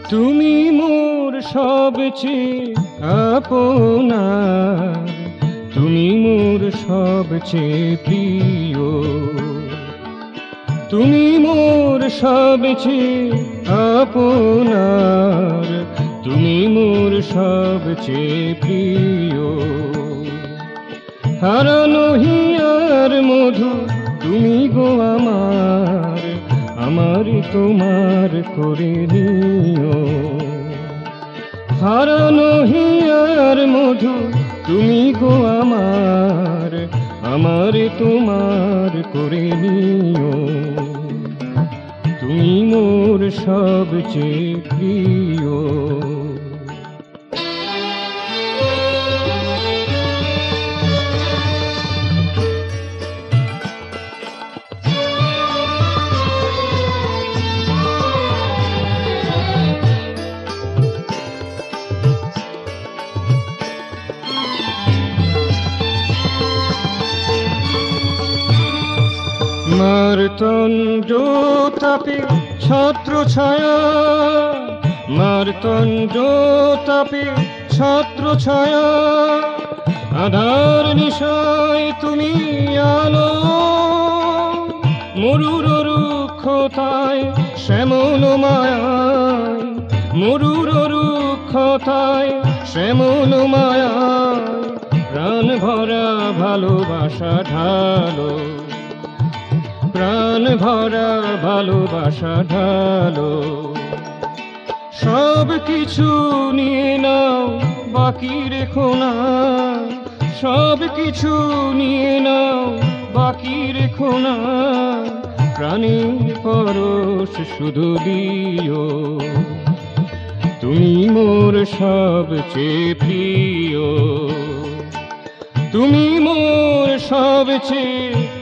তুমি মোর সবচেয়ে আপনার, তুমি মোর সবচেয়ে প্রিয়, তুমি মোর সবচেয়ে আপনার, তুমি মোর সবচেয়ে প্রিয়। হারানো হিয়ার মধু তুমি গো আমার, আমার তোমার করে নিও। হারানো হিয়ার মধু তুমি গো আমার, আমার তোমার করে নিও। তুমি মোর সবচেয়ে প্রিয়। মারতণ্ড তাপে ছত্র ছায়া, মারতণ্ড তাপে ছত্র ছায়া, আধার নিশায় তুমি আলো। মরুর রুক্ষতায় শ্যামল মায়ায়, মরুর রুক্ষতায় শ্যামল মায়ায়, প্রাণ ভরা ভালোবাসা ঢালো, প্রাণ ভরা ভালোবাসা ঢালো। সব কিছু নিয়ে নাও বাকি রেখো না, সব কিছু নিয়ে নাও বাকি রেখো না, প্রাণের পরশ শুধু দিও। তুমি মোর সবচেয়ে প্রিয়, তুমি মোর সবচেয়ে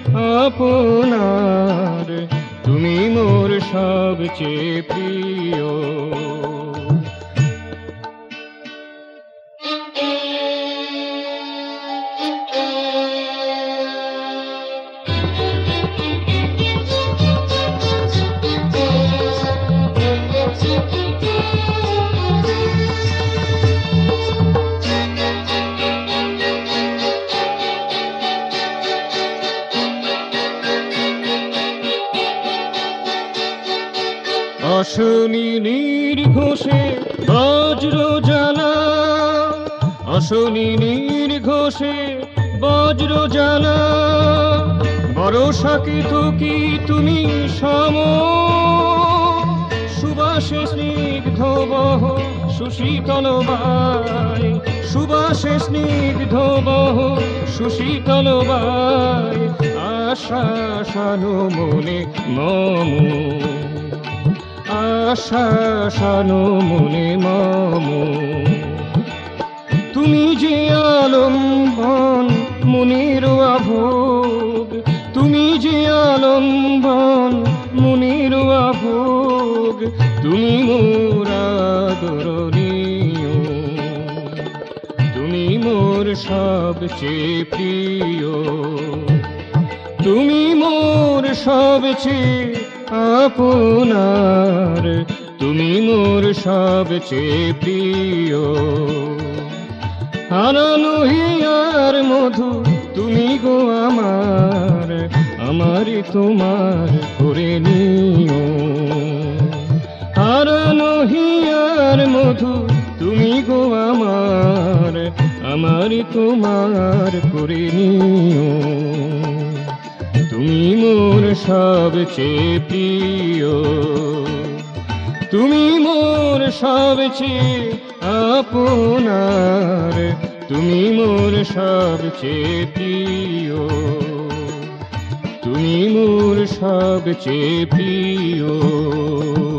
আপনার, তুমি মোর সবচেয়ে প্রিয়। অশনি নির্ঘোষে বজ্র জ্বালা, অশনি নির্ঘোষে বজ্র জ্বালা, বরষাকে তো কি তুমি সম, সুবাসে স্নিগ্ধ বহ সুশীতল বায়, সুবাসে স্নিগ্ধ বহ সুশীতল বায়, আশা শানো মনে মম, আশা শানো মনে মম। তুমি যে আলম্বন মনের আভোগ, তুমি যে আলম্বন মনের আভোগ, তুমি মোর আদরণীয়, তুমি মোর সবচেয়ে প্রিয়, তুমি মোর সবচেয়ে আপনার, তুমি মোর সবচেয়ে প্রিয়। হারানো হিয়ার মধু তুমি গো আমার, আমার তোমার করে নিও। হারানো হিয়ার মধু তুমি গো আমার, আমার তোমার করে নিও। তুমি মোর সবচেয়ে প্রিয়, তুমি মোর সবচেয়ে আপনার, তুমি মোর সবচেয়ে প্রিয়, তুমি মোর সবচেয়ে প্রিয়।